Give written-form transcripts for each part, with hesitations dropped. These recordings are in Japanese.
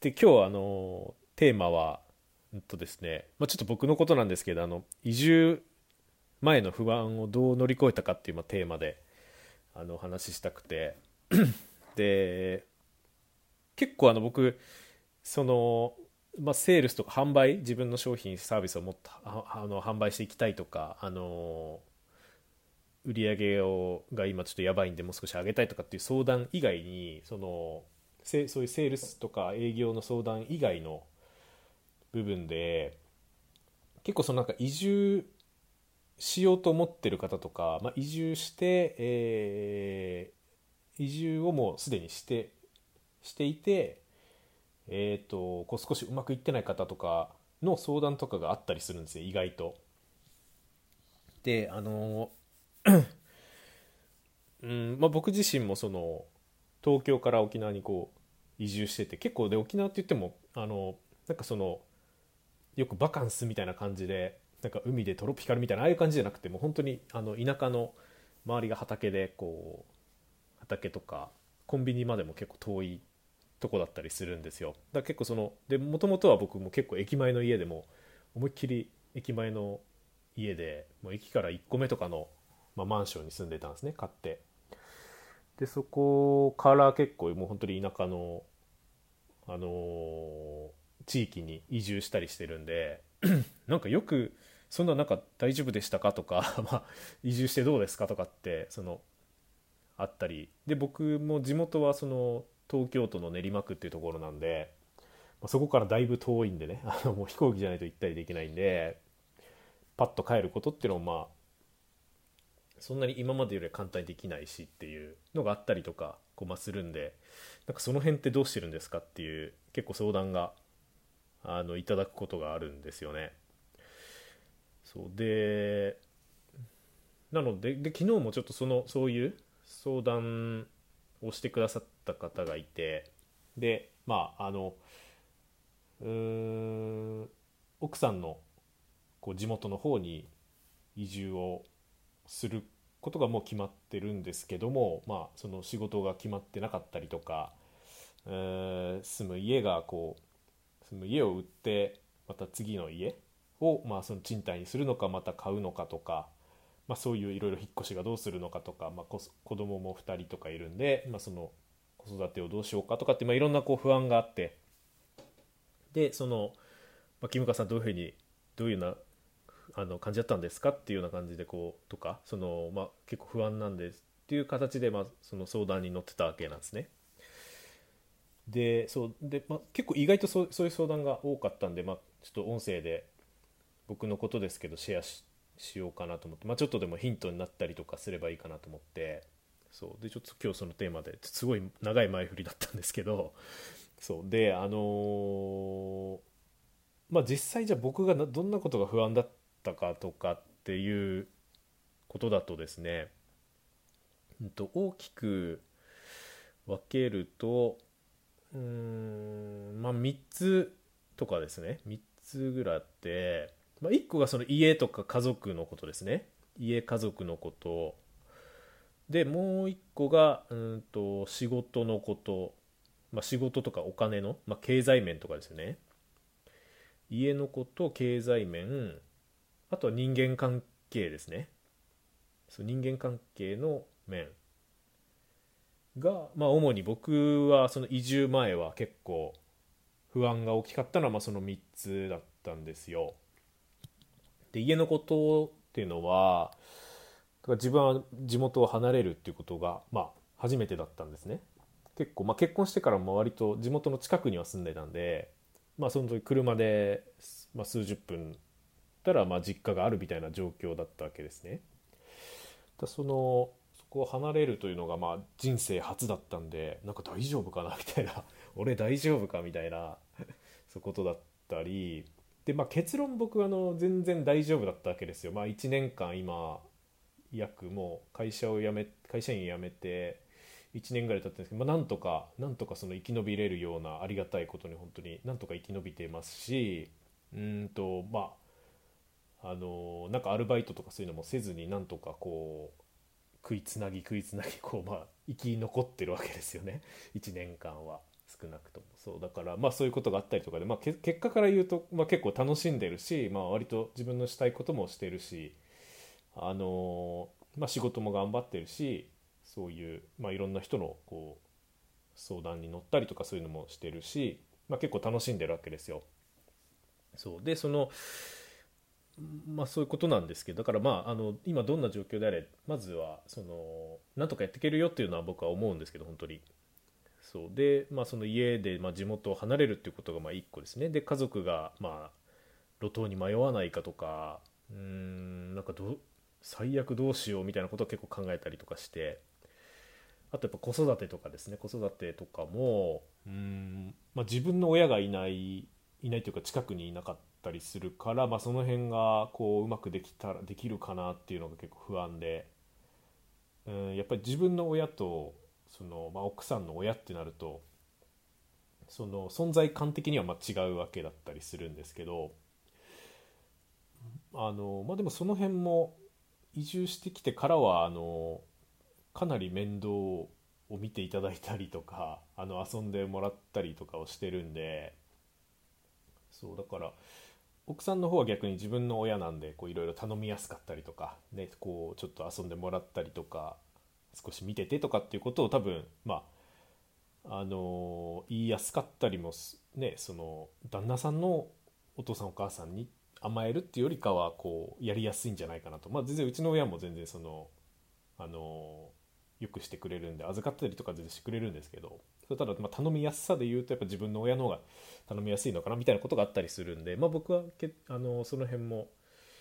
で今日テーマはですね、ちょっと僕のことなんですけど移住前の不安をどう乗り越えたかっていう、テーマでお話ししたくて、で結構僕その、セールスとか販売、自分の商品サービスをもっと販売していきたいとか、売り上げが今ちょっとやばいんでもう少し上げたいとかっていう相談以外に、そういうセールスとか営業の相談以外の部分で、結構なんか移住しようと思ってる方とか、移住して、移住をもうすでにしていて、こう少しうまくいってない方とかの相談とかがあったりするんですよ、意外と。で僕自身も東京から沖縄にこう移住してて、結構で沖縄って言ってもなんかよくバカンスみたいな感じで、なんか海でトロピカルみたいなああいう感じじゃなくて、もう本当に田舎の周りが畑で、こう畑とかコンビニまでも結構遠いとこだったりするんですよ。だから結構でもともとは僕も結構駅前の家でも思いっきり駅前の家で、もう駅から1個目とかの、マンションに住んでたんですね、買って。でそこから結構もう本当に田舎のあのー地域に移住したりしてるんで、なんかよくそんな、なんか大丈夫でしたかとか移住してどうですかとかってあったりで、僕も地元は東京都の練馬区っていうところなんで、そこからだいぶ遠いんでね、もう飛行機じゃないと行ったりできないんで、パッと帰ることっていうのもそんなに今までよりは簡単にできないしっていうのがあったりとかするんで、なんかその辺ってどうしてるんですかっていう結構相談がいただくことがあるんですよね。そうで、なので昨日もちょっとそういう相談をしてくださった方がいて、でうーん奥さんのこう地元の方に移住をすることがもう決まってるんですけども、その仕事が決まってなかったりとか、住む家を売ってまた次の家を、その賃貸にするのかまた買うのかとか、そういういろいろ引っ越しがどうするのかとか、子供も2人とかいるんで、その子育てをどうしようかとかって、いろんなこう不安があって、で木村さんどういうふうにどういうような感じだったんですかっていうような感じでこうとか、結構不安なんですっていう形で、その相談に乗ってたわけなんですね。でそうで、結構意外とそういう相談が多かったんで、ちょっと音声で僕のことですけどシェアしようかなと思って、ちょっとでもヒントになったりとかすればいいかなと思って、そうでちょっと今日そのテーマですごい長い前振りだったんですけど、そうで実際じゃあ僕がどんなことが不安だったかとかっていうことだとですね、大きく分けると3つとかですね。3つぐらいあって、1個がその家とか家族のことですね。家家族のことで、もう1個が仕事のこと、仕事とかお金の、経済面とかですよね。家のこと、経済面、あとは人間関係ですね。そう人間関係の面が、主に僕はその移住前は結構不安が大きかったのはその3つだったんですよ。で家のことっていうのは、だから自分は地元を離れるっていうことが初めてだったんですね。結構、結婚してからも割と地元の近くには住んでたんで、その時車で、数十分たら実家があるみたいな状況だったわけですね。そこを離れるというのが人生初だったんで、なんか大丈夫かなみたいな俺大丈夫かみたいなそういうことだったりで、結論僕は全然大丈夫だったわけですよ。1年間今約もう会社員辞めて1年ぐらい経ってるんですけど、なんとかその生き延びれるような、ありがたいことに本当になんとか生き延びてますし、なんかアルバイトとかそういうのもせずになんとかこう食いつなぎこう生き残ってるわけですよね1年間は。 少なくとも。そうだからまあそういうことがあったりとかで、まあ、結果から言うと、まあ、結構楽しんでるし、まあ、割と自分のしたいこともしてるし、まあ、仕事も頑張ってるし、そういう、まあ、いろんな人のこう相談に乗ったりとかそういうのもしてるし、まあ、結構楽しんでるわけですよ。そうでまあ、そういうことなんですけど、だからまあ今どんな状況であれまずはなんとかやっていけるよっていうのは僕は思うんですけど、本当に。そうで、まあ、その家で、まあ、地元を離れるっていうことがまあ一個ですね。で家族がまあ路頭に迷わないかとか、なんか最悪どうしようみたいなことを結構考えたりとかして、あとやっぱ子育てとかですね。子育てとかもまあ、自分の親がいないというか近くにいなかったりするから、まあ、その辺がこううまくできるかなっていうのが結構不安で、やっぱり自分の親とまあ、奥さんの親ってなるとその存在感的にはまあ違うわけだったりするんですけど、まあ、でもその辺も移住してきてからはかなり面倒を見ていただいたりとか遊んでもらったりとかをしてるんで、そうだから奥さんの方は逆に自分の親なんでこういろいろ頼みやすかったりとか、ね、こうちょっと遊んでもらったりとか少し見ててとかっていうことを多分まあ言いやすかったりもね、その旦那さんのお父さんお母さんに甘えるっていうよりかはこうやりやすいんじゃないかなと。まあ全然うちの親も全然あのよくしてくれるんで預かったりとか全然してくれるんですけど、ただまあ頼みやすさで言うとやっぱ自分の親の方が頼みやすいのかなみたいなことがあったりするんで、まあ、僕はその辺も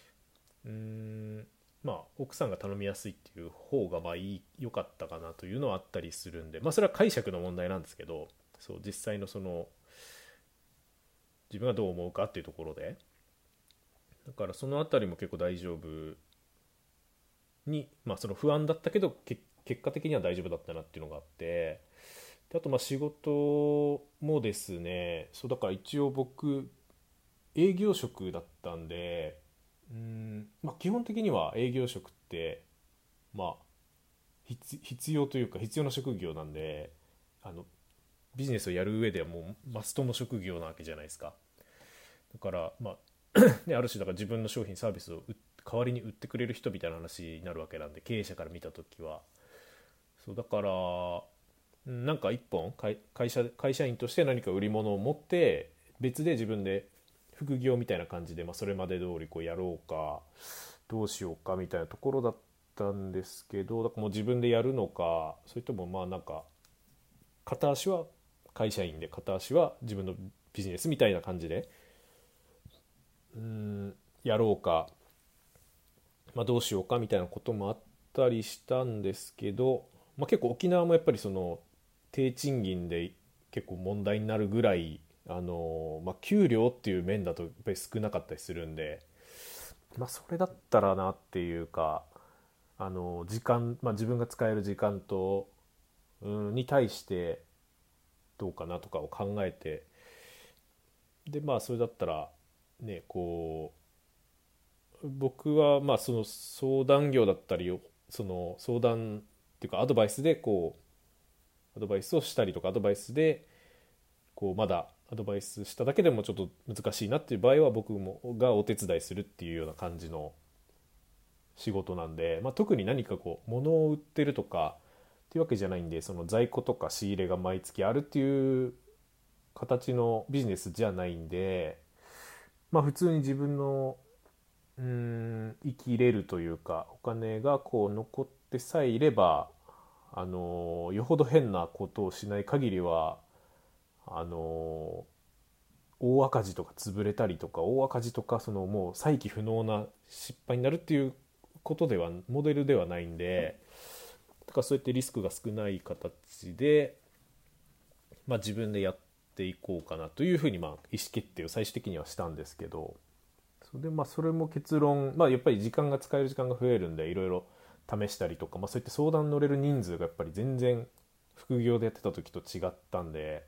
まあ奥さんが頼みやすいっていう方がまあ良かったかなというのはあったりするんで、まあそれは解釈の問題なんですけど、そう実際の自分がどう思うかっていうところで、だからそのあたりも結構大丈夫に、まあその不安だったけど結果的には大丈夫だったなっていうのがあって、であとまあ仕事もですね、そうだから一応僕営業職だったんで、まあ、基本的には営業職ってまあ必要というか必要な職業なんで、あのビジネスをやる上ではもうマストの職業なわけじゃないですか。だからまあね、ある種だから自分の商品サービスを代わりに売ってくれる人みたいな話になるわけなんで、経営者から見た時はそうだから、なんか一本会社員として何か売り物を持って別で自分で副業みたいな感じで、まあ、それまで通りこうやろうかどうしようかみたいなところだったんですけど、だからもう自分でやるのかそれともまあなんか片足は会社員で片足は自分のビジネスみたいな感じでやろうか、まあ、どうしようかみたいなこともあったりしたんですけど、まあ、結構沖縄もやっぱり低賃金で結構問題になるぐらいまあ、給料っていう面だとやっぱり少なかったりするんで、まあ、それだったらなっていうか時間、まあ、自分が使える時間と、に対してどうかなとかを考えて、でまあそれだったらねこう僕はまあその相談業だったりを相談っていうかアドバイスでこうアドバイスをしたりとかアドバイスでこうまだアドバイスしただけでもちょっと難しいなっていう場合は僕がお手伝いするっていうような感じの仕事なんで、まあ、特に何かこう物を売ってるとかっていうわけじゃないんで、その在庫とか仕入れが毎月あるっていう形のビジネスじゃないんで、まあ、普通に自分の生きれるというかお金がこう残ってさえいればよほど変なことをしない限りはあの大赤字とか潰れたりとか大赤字とかもう再起不能な失敗になるっていうことではモデルではないんで、だからそうやってリスクが少ない形で、まあ、自分でやっていこうかなというふうにまあ意思決定を最終的にはしたんですけど、まあそれも結論、まあ、やっぱり使える時間が増えるんでいろいろ試したりとか、まあ、そうやって相談乗れる人数がやっぱり全然副業でやってた時と違ったんで、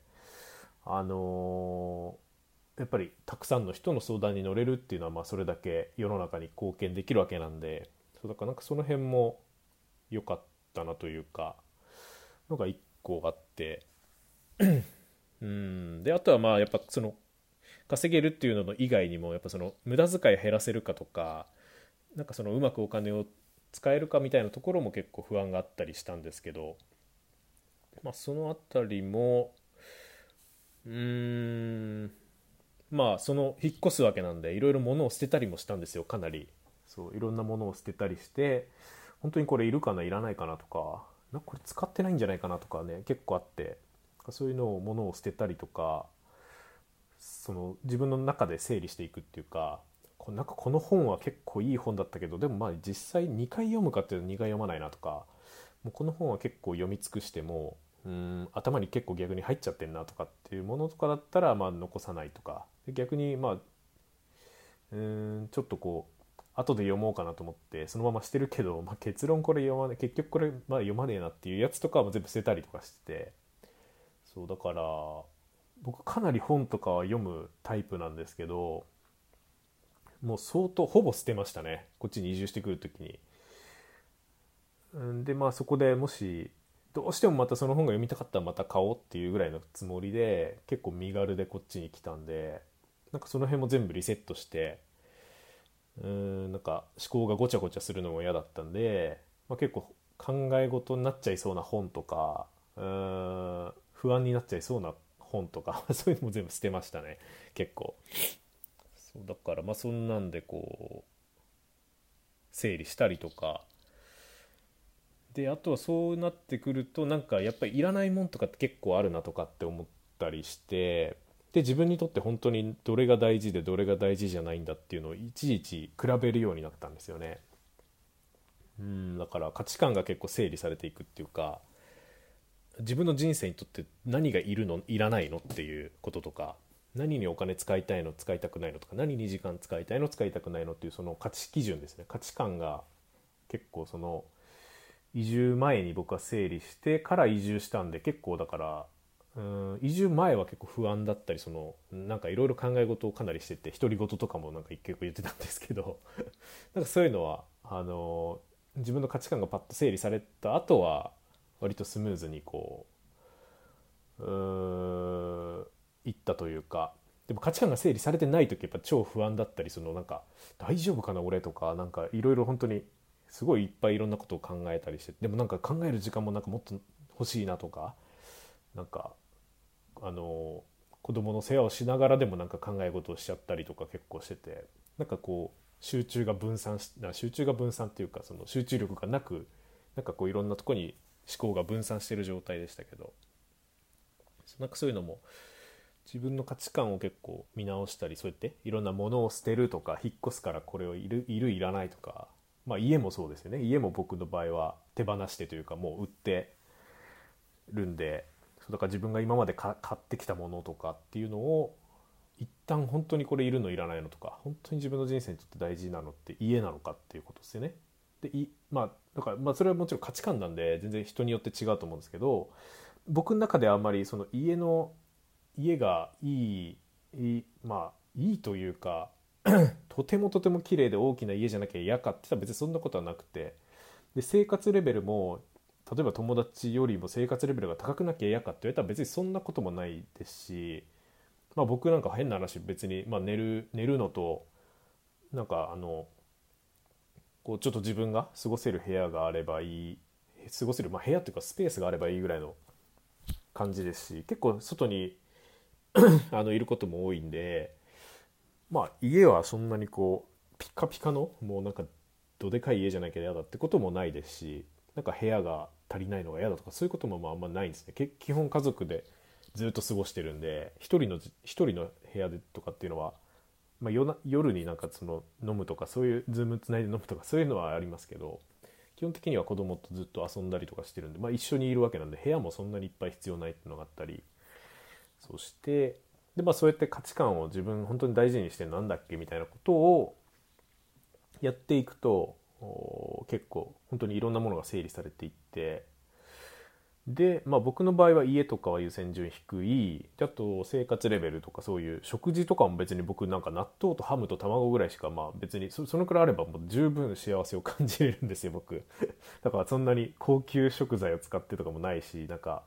やっぱりたくさんの人の相談に乗れるっていうのはまあそれだけ世の中に貢献できるわけなんで、そうだからなんかその辺も良かったなというかのが一個あってであとはまあやっぱその稼げるっていうのの以外にもやっぱその無駄遣い減らせるかとか、なんかそのうまくお金を使えるかみたいなところも結構不安があったりしたんですけど、まあ、そのあたりもうーんまあその引っ越すわけなんでいろいろ物を捨てたりもしたんですよ。かなりそういろんなものを捨てたりして、本当にこれいるかないらないかなとか、なんかこれ使ってないんじゃないかなとかね結構あって、そういうのを物を捨てたりとか、その自分の中で整理していくっていうか、なんかこの本は結構いい本だったけどでもまあ実際2回読むかっていうと2回読まないなとか、もうこの本は結構読み尽くしても頭に結構逆に入っちゃってんなとかっていうものとかだったらまあ残さないとか、で逆にまあちょっとこう後で読もうかなと思ってそのまましてるけど、まあ、結論これ読まね結局これまあ読まねえなっていうやつとかも全部捨てたりとかしてて、そうだから僕かなり本とかは読むタイプなんですけど、もう相当ほぼ捨てましたね、こっちに移住してくる時に。でまあそこでもしどうしてもまたその本が読みたかったらまた買おうっていうぐらいのつもりで結構身軽でこっちに来たんで、なんかその辺も全部リセットして、なんか思考がごちゃごちゃするのも嫌だったんで、まあ、結構考え事になっちゃいそうな本とか不安になっちゃいそうな本とかそういうのも全部捨てましたね結構。そうだからまあそんなんでこう整理したりとかで、あとはそうなってくるとなんかやっぱりいらないもんとかって結構あるなとかって思ったりして、で自分にとって本当にどれが大事でどれが大事じゃないんだっていうのをいちいち比べるようになったんですよね。だから価値観が結構整理されていくっていうか、自分の人生にとって何がいるのいらないのっていうこととか、何にお金使いたいの使いたくないのとか、何に時間使いたいの使いたくないのっていうその価値基準ですね、価値観が結構その移住前に僕は整理してから移住したんで、結構だから移住前は結構不安だったり、そのなんかいろいろ考え事をかなりしてて、独り言とかもなんか結構言ってたんですけどなんかそういうのは自分の価値観がパッと整理された後は割とスムーズにこいったというか。でも価値観が整理されてない時やっぱ超不安だったり、そのなんか大丈夫かな俺とか、なんかいろいろ本当にすごいいっぱいいろんなことを考えたりして、でもなんか考える時間もなんかもっと欲しいなとか、なんか子供の世話をしながらでもなんか考え事をしちゃったりとか結構してて、なんかこう集中が分散っていうか、その集中力がなく、なんかこういろんなとこに思考が分散してる状態でしたけど、なんかそういうのも自分の価値観を結構見直したり、そうやっていろんなものを捨てるとか、引っ越すからこれをいらないとか、まあ家もそうですよね。家も僕の場合は手放してというかもう売ってるんで、そうだから自分が今まで買ってきたものとかっていうのを一旦本当にこれいるのいらないのとか、本当に自分の人生にとって大事なのって家なのかっていうことですよね。でまあだからまあそれはもちろん価値観なんで全然人によって違うと思うんですけど、僕の中ではあんまりその家がまあいいというかとてもとても綺麗で大きな家じゃなきゃ嫌かって言ったら別にそんなことはなくて、で生活レベルも例えば友達よりも生活レベルが高くなきゃ嫌かって言われたら別にそんなこともないですし、まあ、僕なんか変な話別に、まあ、寝るのとなんかこうちょっと自分が過ごせる部屋があればいい、過ごせる、まあ、部屋っていうかスペースがあればいいぐらいの感じですし、結構外にいることも多いんで、まあ家はそんなにこうピカピカのもうなんかどでかい家じゃなきゃ嫌だってこともないですし、なんか部屋が足りないのが嫌だとかそういうこともまああんまないんですね。基本家族でずっと過ごしてるんで、一人の部屋でとかっていうのは、まあ、夜になんかその飲むとか、そういうズームつないで飲むとかそういうのはありますけど、基本的には子供とずっと遊んだりとかしてるんで、まあ、一緒にいるわけなんで部屋もそんなにいっぱい必要ないっていうのがあったり、そしてで、まあ、そうやって価値観を自分本当に大事にしてなんだっけみたいなことをやっていくと結構本当にいろんなものが整理されていって、で、まあ、僕の場合は家とかは優先順位低いで、あと生活レベルとかそういう食事とかも別に僕なんか納豆とハムと卵ぐらいしか、まあ別にそのくらいあればもう十分幸せを感じれるんですよ僕だからそんなに高級食材を使ってとかもないし、なんか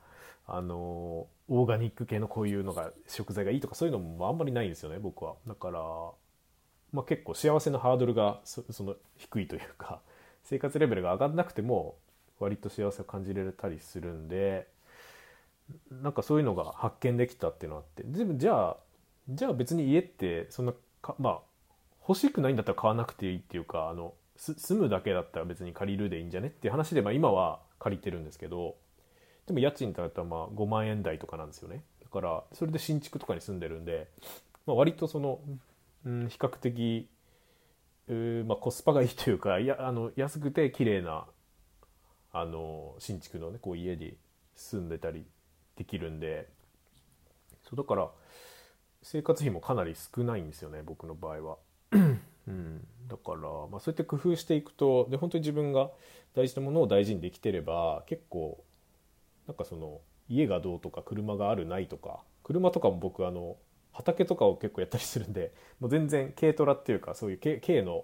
オーガニック系のこういうのが食材がいいとかそういうのもあんまりないんですよね僕は。だから、結構幸せのハードルがその低いというか、生活レベルが上がんなくても割と幸せを感じれたりするんで、なんかそういうのが発見できたっていうのがあって、でもじゃあ別に家ってそんな欲しくないんだったら買わなくていいっていうか、住むだけだったら別に借りるでいいんじゃねっていう話で、今は借りてるんですけど、でも家賃だったら5万円台とかなんですよね。だからそれで新築とかに住んでるんで、割と比較的、コスパがいいというか、安くて綺麗な新築のねこう家に住んでたりできるんで、そうだから生活費もかなり少ないんですよね僕の場合は。だから、そうやって工夫していくと、で本当に自分が大事なものを大事にできてれば、結構なんか家がどうとか車があるないとか、車とかも僕畑とかを結構やったりするんで、もう全然軽トラっていうかそういう軽の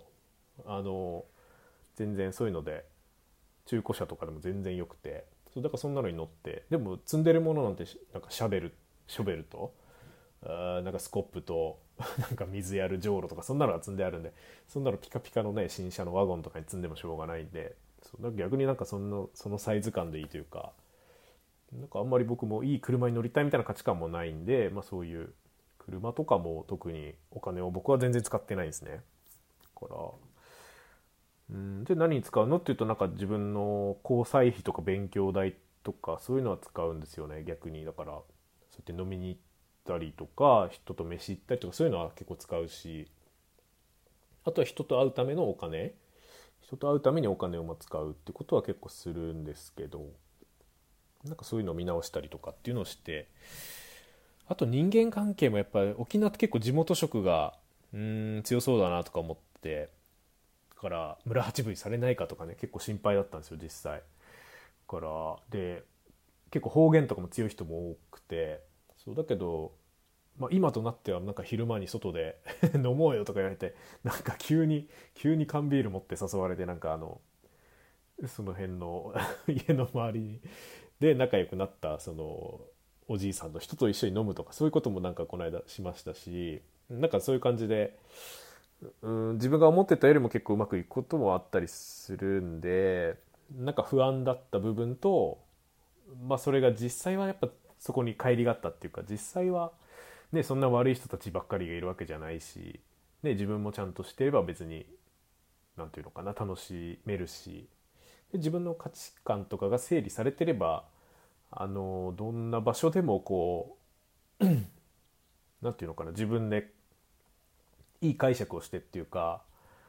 全然そういうので中古車とかでも全然よくて、そうだからそんなのに乗って、でも積んでるものなんてなんかショベルとなんかスコップとなんか水やるじょうろとかそんなのが積んであるんで、そんなのピカピカのね新車のワゴンとかに積んでもしょうがないんで、そうだから逆になんかそのサイズ感でいいというか、なんかあんまり僕もいい車に乗りたいみたいな価値観もないんで、そういう車とかも特にお金を僕は全然使ってないですね。だからで何に使うのっていうと、なんか自分の交際費とか勉強代とかそういうのは使うんですよね逆に。だからそうやって飲みに行ったりとか人と飯行ったりとかそういうのは結構使うし、あとは人と会うためのお金、人と会うためにお金を使うってことは結構するんですけど、なんかそういうのを見直したりとかっていうのをして、あと人間関係もやっぱり沖縄って結構地元色が強そうだなとか思って、だから村八分にされないかとかね結構心配だったんですよ実際。だからで結構方言とかも強い人も多くて、そうだけど、今となってはなんか昼間に外で飲もうよとか言われて、なんか急に缶ビール持って誘われて、なんかその辺の家の周りで仲良くなったそのおじいさんの人と一緒に飲むとか、そういうこともなんかこの間しましたし、なんかそういう感じで、自分が思ってたよりも結構うまくいくこともあったりするんで、なんか不安だった部分と、それが実際はやっぱそこに乖離があったっていうか、実際はねそんな悪い人たちばっかりがいるわけじゃないし、ね、自分もちゃんとしてれば別になんていうのかな、楽しめるし、で自分の価値観とかが整理されてれば、どんな場所でもこうなんていうのかな、自分でいい解釈をしてっていうか、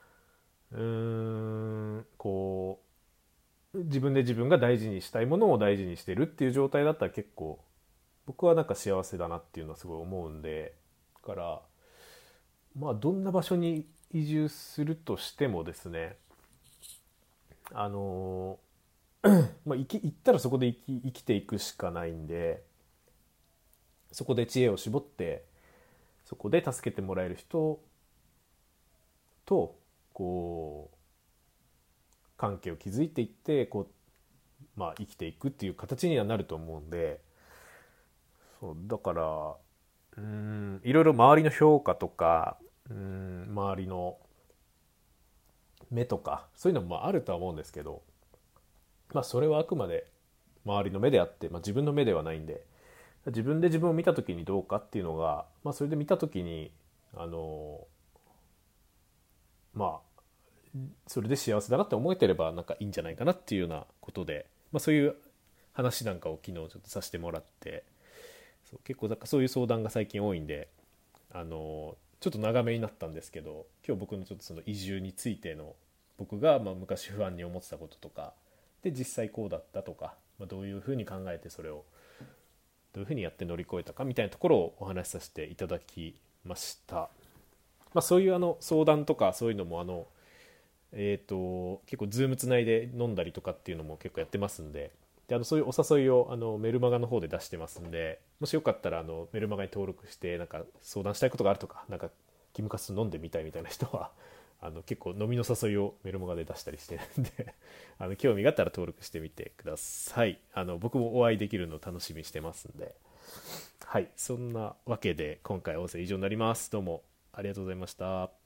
こう自分で自分が大事にしたいものを大事にしてるっていう状態だったら結構僕はなんか幸せだなっていうのはすごい思うんで、だからどんな場所に移住するとしてもですね、あの行ったらそこで生きていくしかないんで、そこで知恵を絞ってそこで助けてもらえる人とこう関係を築いていって、生きていくっていう形にはなると思うんで、そうだからいろいろ周りの評価とか周りの目とかそういうのもあるとは思うんですけど、それはあくまで周りの目であって、自分の目ではないんで、自分で自分を見た時にどうかっていうのが、それで見た時にそれで幸せだなって思えてればなんかいいんじゃないかなっていうようなことで、そういう話なんかを昨日ちょっとさせてもらって、結構なんかそういう相談が最近多いんで、ちょっと長めになったんですけど、今日僕のちょっとその移住についての僕が昔不安に思ってたこととかで実際こうだったとか、どういうふうに考えてそれをどういうふうにやって乗り越えたかみたいなところをお話しさせていただきました。そういう相談とかそういうのも結構ズームつないで飲んだりとかっていうのも結構やってますんで、そういうお誘いをメルマガの方で出してますんで、もしよかったらメルマガに登録してなんか相談したいことがあるとか、なんかキムカス飲んでみたいみたいな人は結構飲みの誘いをメルマガで出したりしてるんで興味があったら登録してみてください。僕もお会いできるの楽しみにしてますんで。はい、そんなわけで今回音声以上になります。どうもありがとうございました。